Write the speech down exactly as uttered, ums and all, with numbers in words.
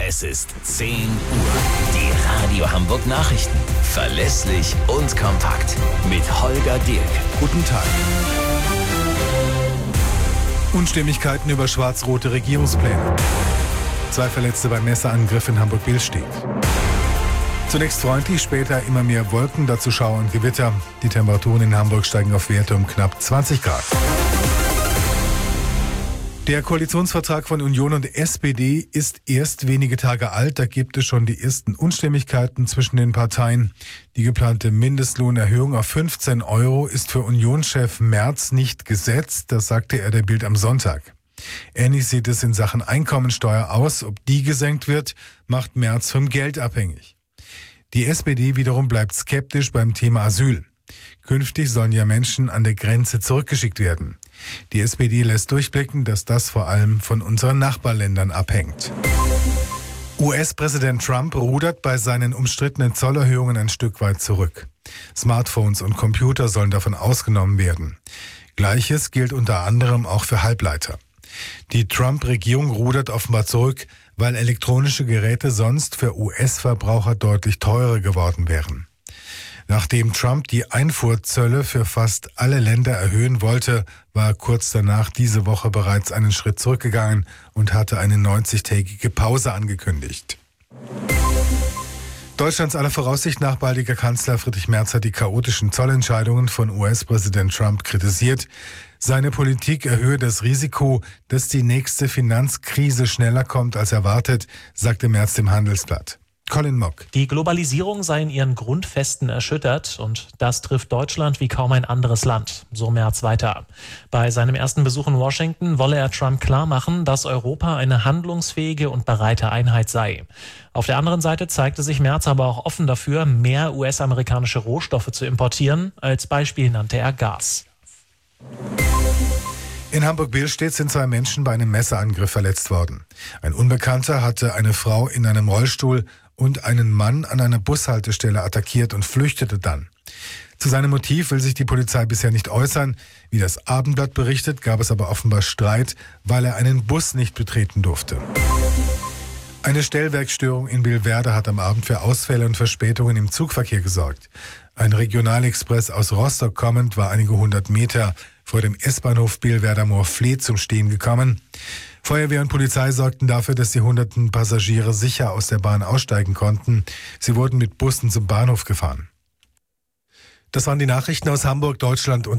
Es ist zehn Uhr. Die Radio Hamburg Nachrichten. Verlässlich und kompakt. Mit Holger Dirk. Guten Tag. Unstimmigkeiten über schwarz-rote Regierungspläne. Zwei Verletzte beim Messerangriff in Hamburg-Billstedt. Zunächst freundlich, später immer mehr Wolken, dazu Schauer und Gewitter. Die Temperaturen in Hamburg steigen auf Werte um knapp zwanzig Grad. Der Koalitionsvertrag von Union und S P D ist erst wenige Tage alt. Da gibt es schon die ersten Unstimmigkeiten zwischen den Parteien. Die geplante Mindestlohnerhöhung auf fünfzehn Euro ist für Unionschef Merz nicht gesetzt. Das sagte er der Bild am Sonntag. Ähnlich sieht es in Sachen Einkommensteuer aus. Ob die gesenkt wird, macht Merz vom Geld abhängig. Die S P D wiederum bleibt skeptisch beim Thema Asyl. Künftig sollen ja Menschen an der Grenze zurückgeschickt werden. Die S P D lässt durchblicken, dass das vor allem von unseren Nachbarländern abhängt. U S-Präsident Trump rudert bei seinen umstrittenen Zollerhöhungen ein Stück weit zurück. Smartphones und Computer sollen davon ausgenommen werden. Gleiches gilt unter anderem auch für Halbleiter. Die Trump-Regierung rudert offenbar zurück, weil elektronische Geräte sonst für U S-Verbraucher deutlich teurer geworden wären. Nachdem Trump die Einfuhrzölle für fast alle Länder erhöhen wollte, war er kurz danach diese Woche bereits einen Schritt zurückgegangen und hatte eine neunzigtägige Pause angekündigt. Deutschlands aller Voraussicht nach baldiger Kanzler Friedrich Merz hat die chaotischen Zollentscheidungen von U S-Präsident Trump kritisiert. Seine Politik erhöhe das Risiko, dass die nächste Finanzkrise schneller kommt als erwartet, sagte Merz dem Handelsblatt. Colin Mock. Die Globalisierung sei in ihren Grundfesten erschüttert und das trifft Deutschland wie kaum ein anderes Land, so Merz weiter. Bei seinem ersten Besuch in Washington wolle er Trump klarmachen, dass Europa eine handlungsfähige und bereite Einheit sei. Auf der anderen Seite zeigte sich Merz aber auch offen dafür, mehr U S-amerikanische Rohstoffe zu importieren. Als Beispiel nannte er Gas. In Hamburg-Billstedt sind zwei Menschen bei einem Messerangriff verletzt worden. Ein Unbekannter hatte eine Frau in einem Rollstuhl und einen Mann an einer Bushaltestelle attackiert und flüchtete dann. Zu seinem Motiv will sich die Polizei bisher nicht äußern. Wie das Abendblatt berichtet, gab es aber offenbar Streit, weil er einen Bus nicht betreten durfte. Eine Stellwerkstörung in Billwerder hat am Abend für Ausfälle und Verspätungen im Zugverkehr gesorgt. Ein Regionalexpress aus Rostock kommend war einige hundert Meter vor dem S-Bahnhof Billwerder-Moorfleet zum Stehen gekommen. Feuerwehr und Polizei sorgten dafür, dass die hunderten Passagiere sicher aus der Bahn aussteigen konnten. Sie wurden mit Bussen zum Bahnhof gefahren. Das waren die Nachrichten aus Hamburg, Deutschland und